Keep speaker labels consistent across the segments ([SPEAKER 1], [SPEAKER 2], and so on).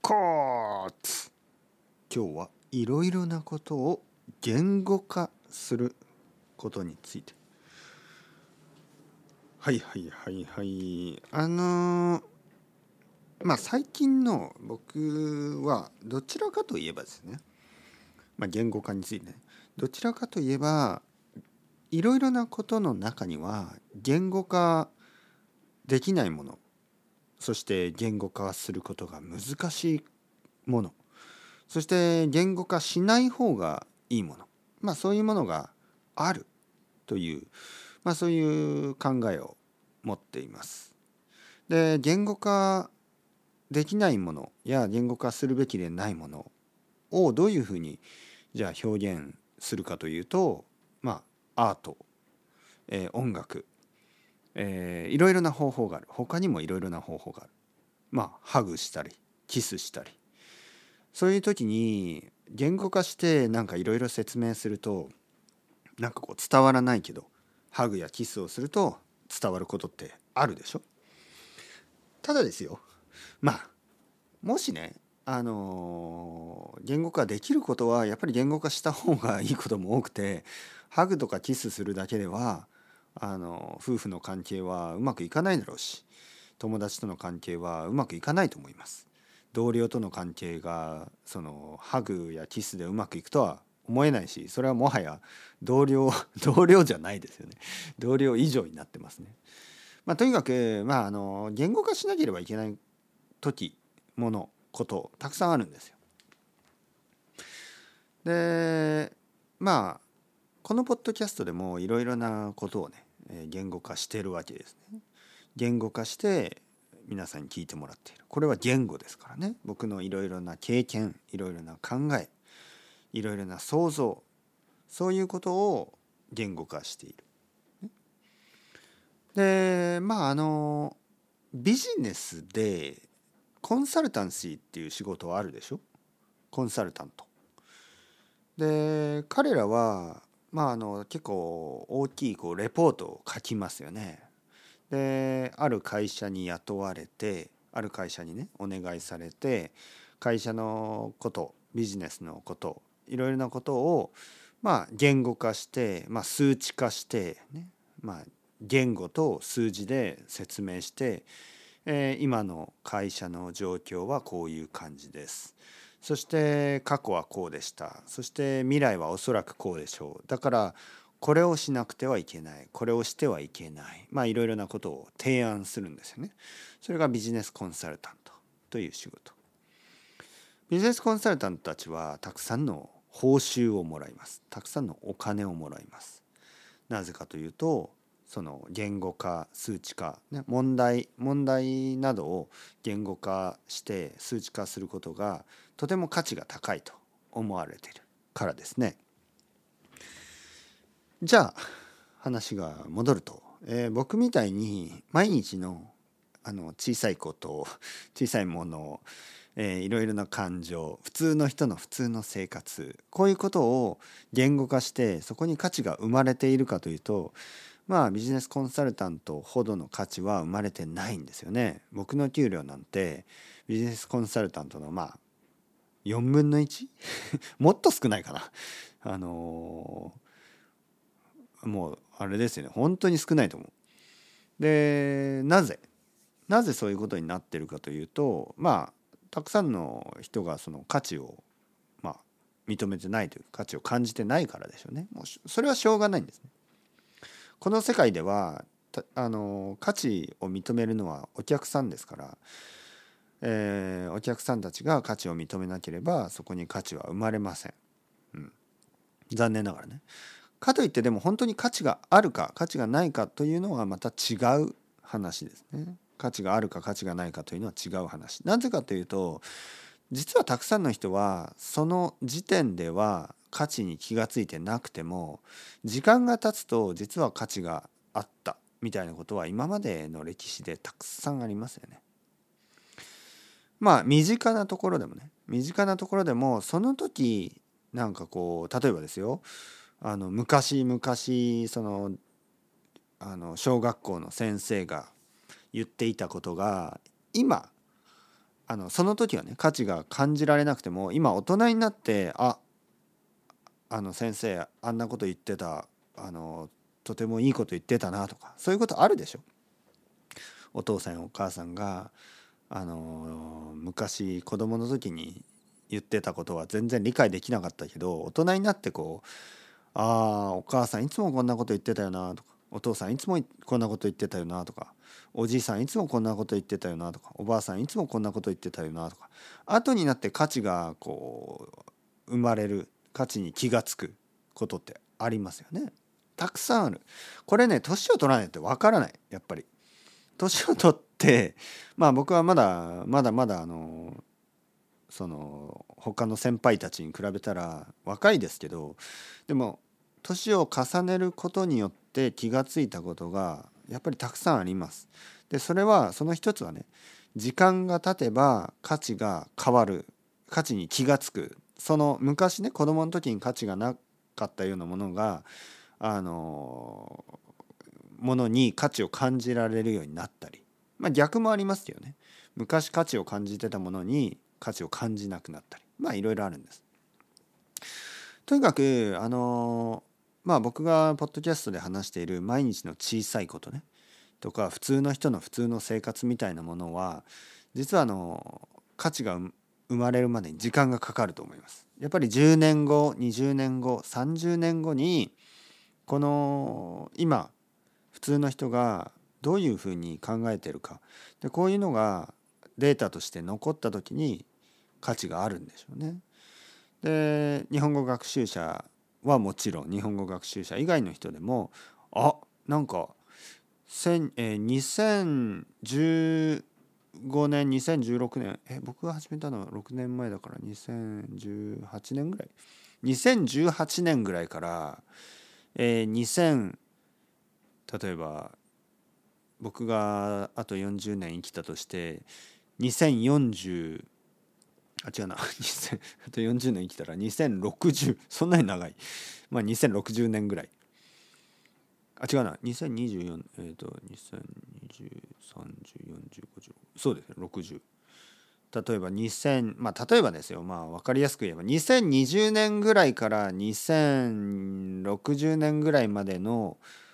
[SPEAKER 1] コーツ。今日はいろいろなことを言語化することについて。はいはいはいはい。最近の僕はどちらかといえばですね、言語化についてね、どちらかといえばいろいろなことの中には言語化できないもの、そして言語化することが難しいもの、そして言語化しない方がいいもの、そういうものがあるという、そういう考えを持っています。で、言語化できないものや言語化するべきでないものをどういうふうにじゃあ表現するかというと、アート、音楽、いろいろな方法がある。他にもいろいろな方法がある。ハグしたりキスしたり、そういう時に言語化していろいろ説明すると伝わらないけど、ハグやキスをすると伝わることってあるでしょ。ただですよ、もしね、言語化できることはやっぱり言語化した方がいいことも多くて、ハグとかキスするだけでは夫婦の関係はうまくいかないだろうし、友達との関係はうまくいかないと思います。同僚との関係がそのハグやキスでうまくいくとは思えないし、それはもはや同僚同僚じゃないですよね。同僚以上になってますね。とにかく、言語化しなければいけない時、もの、ことたくさんあるんですよ。で、このポッドキャストでもいろいろなことをね、言語化してるわけですね。言語化して皆さんに聞いてもらっている。これは言語ですからね。僕のいろいろな経験、いろいろな考え、いろいろな想像、そういうことを言語化している。で、ビジネスでコンサルタンシーっていう仕事はあるでしょ。コンサルタント。で、彼らは結構大きいレポートを書きますよね。で、ある会社に雇われて、ある会社にねお願いされて、会社のこと、ビジネスのこと、いろいろなことを言語化して、数値化してね、言語と数字で説明して、今の会社の状況はこういう感じです。そして過去はこうでした。そして未来はおそらくこうでしょう。だからこれをしなくてはいけない。これをしてはいけない。いろいろなことを提案するんですよね。それがビジネスコンサルタントという仕事。ビジネスコンサルタントたちはたくさんの報酬をもらいます。たくさんのお金をもらいます。なぜかというと、その言語化、数値化、問題などを言語化して数値化することがとても価値が高いと思われているからですね。じゃあ話が戻ると、僕みたいに毎日の小さいこと、小さいもの、いろいろな感情、普通の人の普通の生活、こういうことを言語化してそこに価値が生まれているかというと、ビジネスコンサルタントほどの価値は生まれてないんですよね。僕の給料なんてビジネスコンサルタントの4分の 1? もっと少ないかな。もうあれですよね。本当に少ないと思う。で、なぜそういうことになってるかというと、たくさんの人がその価値を認めてないという価値を感じてないからでしょうね。もうそれはしょうがないんですね。この世界では価値を認めるのはお客さんですから、お客さんたちが価値を認めなければそこに価値は生まれません。残念ながらね。かといってでも本当に価値があるか価値がないかというのはまた違う話ですね。価値があるか価値がないかというのは違う話。なぜかというと、実はたくさんの人はその時点では価値に気がついてなくても、時間が経つと実は価値があったみたいなことは今までの歴史でたくさんありますよね。身近なところでもその時例えばですよ、昔その小学校の先生が言っていたことが今その時はね価値が感じられなくても、今大人になって先生あんなこと言ってた、とてもいいこと言ってたなとか、そういうことあるでしょ。お父さんやお母さんが昔子供の時に言ってたことは全然理解できなかったけど、大人になってこう、お母さんいつもこんなこと言ってたよなとか、お父さんいつもこんなこと言ってたよなとか、おじいさんいつもこんなこと言ってたよなとか、おばあさんいつもこんなこと言ってたよなとか、後になって価値がこう生まれる、価値に気がつくことってありますよね。たくさんある。これね、年を取らないとわからない。やっぱり年を取って、僕はまだその他の先輩たちに比べたら若いですけど、でも年を重ねることによって気がついたことがやっぱりたくさんあります。でそれはその一つはね、時間が経てば価値が変わる、価値に気がつく。その昔ね、子供の時に価値がなかったようなものがものに価値を感じられるようになったり、逆もありますよね。昔価値を感じてたものに価値を感じなくなったり、いろいろあるんです。とにかく僕がポッドキャストで話している毎日の小さいことねとか、普通の人の普通の生活みたいなものは、実は価値が生まれるまでに時間がかかると思います。やっぱり10年後20年後30年後に、この今普通の人がどういうふうに考えてるかで、こういうのがデータとして残った時に価値があるんでしょうね。で日本語学習者はもちろん、日本語学習者以外の人でも、なんか2015年2016年、僕が始めたのは6年前だから2018年ぐらい、2018年ぐらいから、2000例えば僕があと40年生きたとして2040あ違うな2000あと40年生きたら2060、そんなに長い、2060年ぐらい、違うな20242020304050、そうですね60、例えば例えばですよ、分かりやすく言えば2020年ぐらいから2060年ぐらいまでの、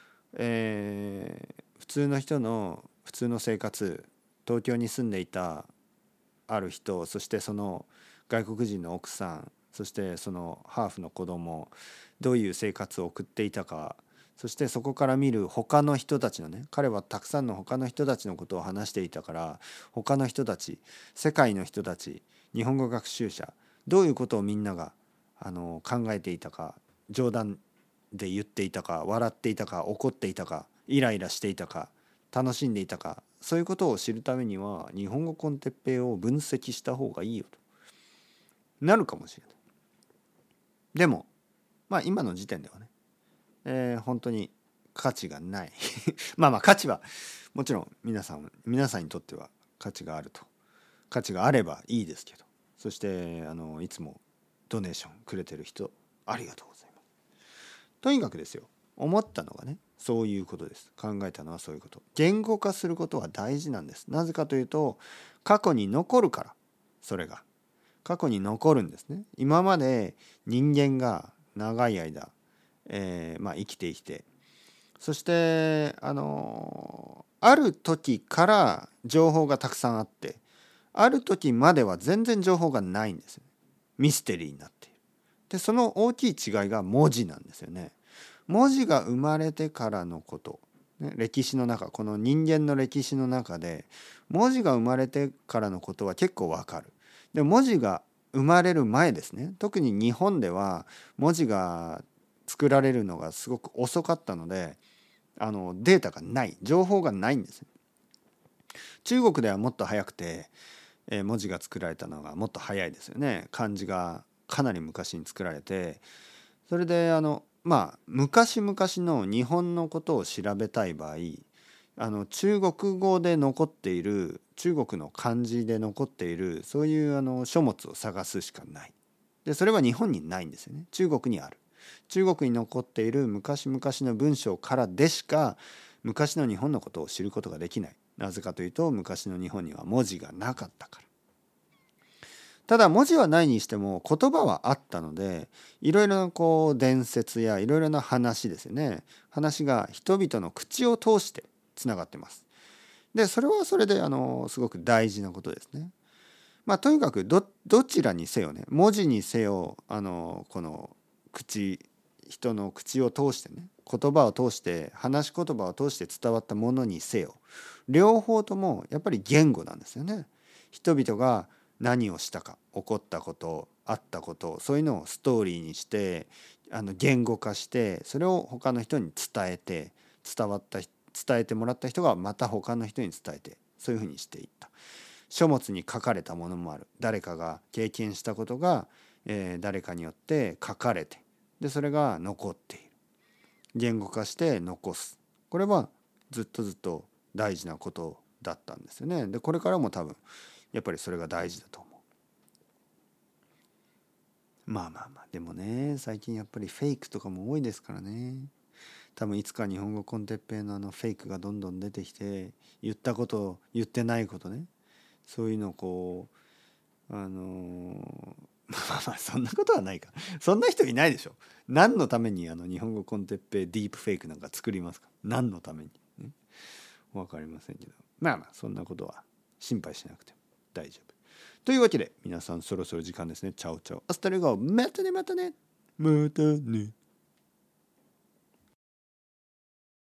[SPEAKER 1] 普通の人の普通の生活、東京に住んでいたある人、そしてその外国人の奥さん、そしてそのハーフの子供、どういう生活を送っていたか、そしてそこから見る他の人たちのね、彼はたくさんの他の人たちのことを話していたから、他の人たち、世界の人たち、日本語学習者、どういうことをみんなが考えていたか、冗談で言っていたか、笑っていたか、怒っていたか、イライラしていたか、楽しんでいたか、そういうことを知るためには日本語コンテッペイを分析した方がいいよとなるかもしれない。でも今の時点ではね、本当に価値がない価値はもちろん皆さんにとっては価値があると、価値があればいいですけど、そしていつもドネーションくれてる人ありがとうございます。とにかくですよ、思ったのがねそういうことです。考えたのはそういうこと。言語化することは大事なんです。なぜかというと過去に残るから。それが過去に残るんですね。今まで人間が長い間、生きてきて、そしてある時から情報がたくさんあって、ある時までは全然情報がないんですよ。ミステリーになっている。でその大きい違いが文字なんですよね。文字が生まれてからのこと、歴史の中、この人間の歴史の中で文字が生まれてからのことは結構わかる。で文字が生まれる前ですね、特に日本では文字が作られるのがすごく遅かったので、データがない、情報がないんです。中国ではもっと早くて、文字が作られたのがもっと早いですよね。漢字がかなり昔に作られて、それで昔々の日本のことを調べたい場合、中国語で残っている、中国の漢字で残っているそういう書物を探すしかない。でそれは日本にないんですよね。中国にある。中国に残っている昔々の文章からでしか昔の日本のことを知ることができない。なぜかというと昔の日本には文字がなかったから。 ただ文字はないにしても言葉はあったので、いろいろなこう伝説やいろいろな話ですよね。話が人々の口を通してつながってます。でそれはそれですごく大事なことですね。とにかくどちらにせよね、文字にせよこの人の口を通してね、言葉を通して話し言葉を通して伝わったものにせよ、両方ともやっぱり言語なんですよね。人々が何をしたか、起こったこと、あったこと、そういうのをストーリーにして言語化して、それを他の人に伝えて、伝えてもらった人がまた他の人に伝えて、そういうふうにしていった。書物に書かれたものもある。誰かが経験したことが、誰かによって書かれて、でそれが残っている。言語化して残す。これはずっと大事なことだったんですよね。でこれからも多分やっぱりそれが大事だと思う。でもね、最近やっぱりフェイクとかも多いですからね。多分いつか日本語コンテッペイのフェイクがどんどん出てきて、言ったこと言ってないことね、そういうのをこうそんなことはないか。そんな人いないでしょ。何のために日本語コンテッペイディープフェイクなんか作りますか。何のために、ね、分かりませんけど、そんなことは心配しなくても大丈夫というわけで、皆さんそろそろ時間ですね。チャオチャオアスタレゴ、またねまたねまたね。